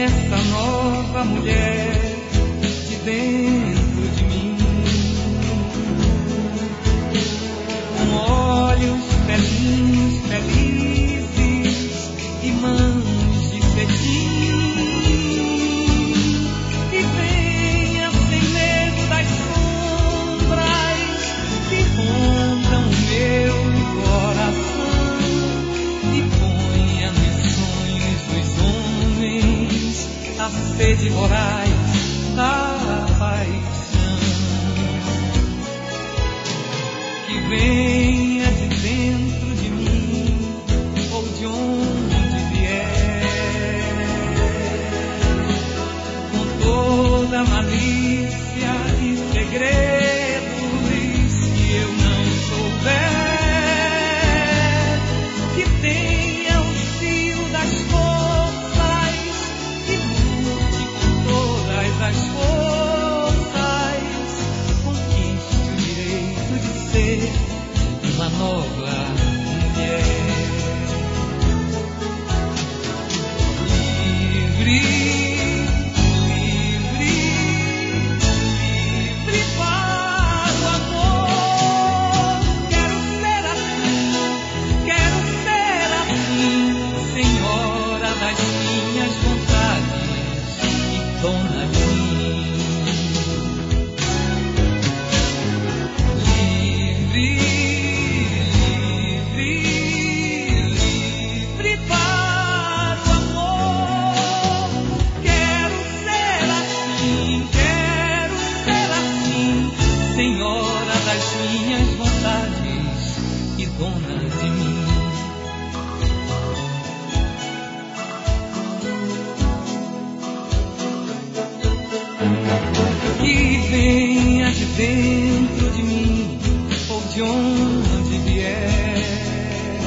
essa nova mulher de dentro de mim, com olhos pelinhos felizes e mãos de cetim, e venha sem medo das sombras que rondam o meu coração, e ponha nos sonhos dos homens a sede voraz da paixão, que venha de dentro de mim ou de onde vier, com toda malícia e segredos que eu não souber, que tenha o fio das forças e lute com todas as forças, conquiste o direito de ser uma nova mulher, livre, livre, livre para o amor. Quero ser assim, senhora das minhas vontades e dona de mim. Livre, livre para o amor. Quero ser assim, senhora das minhas vontades e dona de mim. Que venha de dentro de mim ou de onde vier,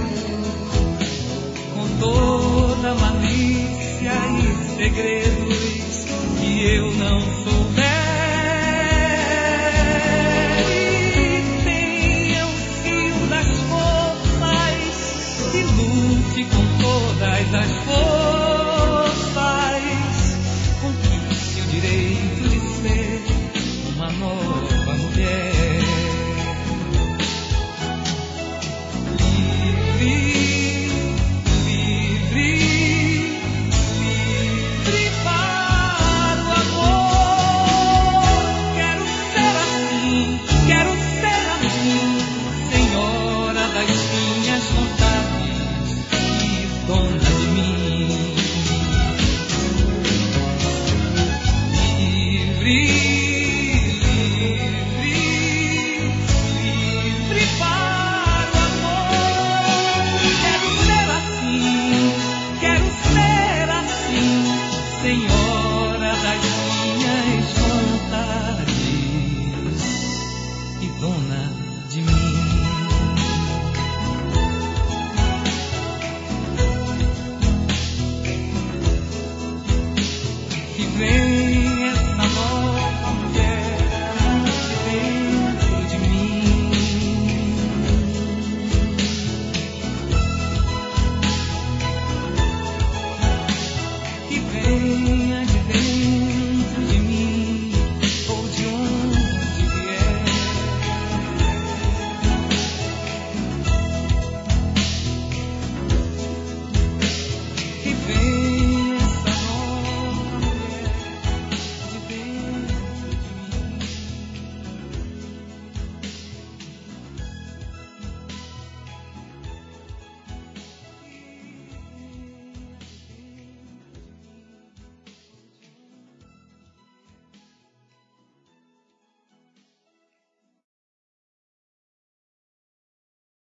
com toda malícia e segredos que eu não souber, e tenha o fio das forças e lute com todas as forças,